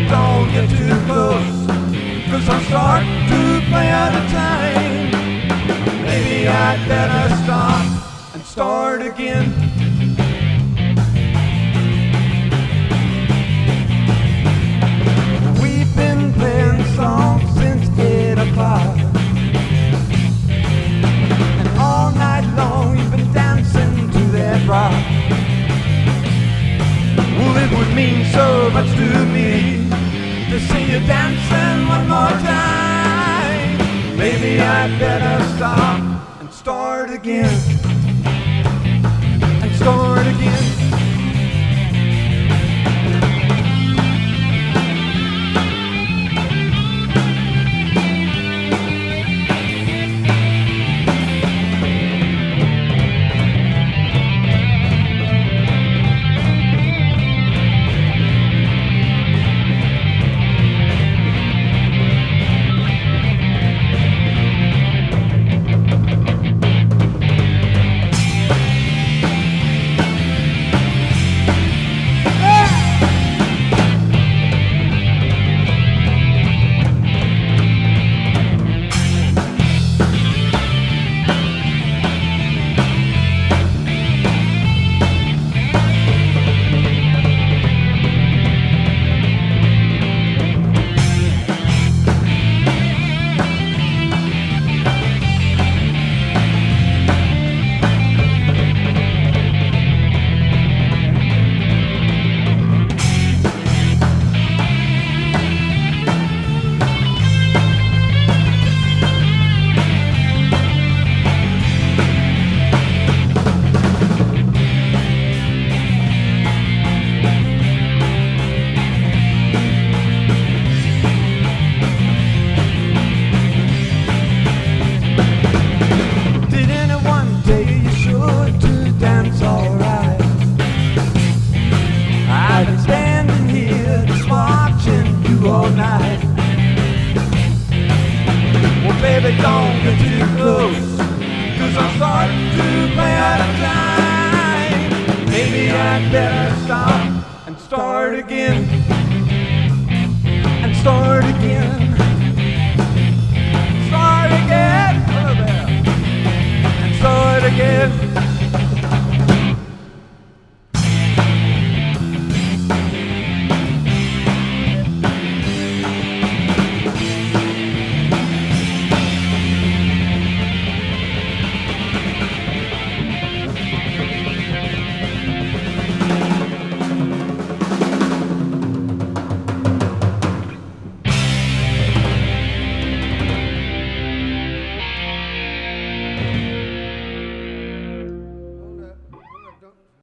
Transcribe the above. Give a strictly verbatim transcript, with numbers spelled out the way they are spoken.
baby, don't get too close, 'cause I'm starting to play out of time. Maybe I'd better stop and start again. We've been playing songs since eight o'clock, and all night long you've been dancing to that rock. Well, it would mean so much to me to see you dancing one more time. Maybe I'd better stop and start again, and start again. Baby, don't get too close, 'cause I'm starting to play out of time. Maybe I'd better stop and start again, and start again, start again, hello there, and start again.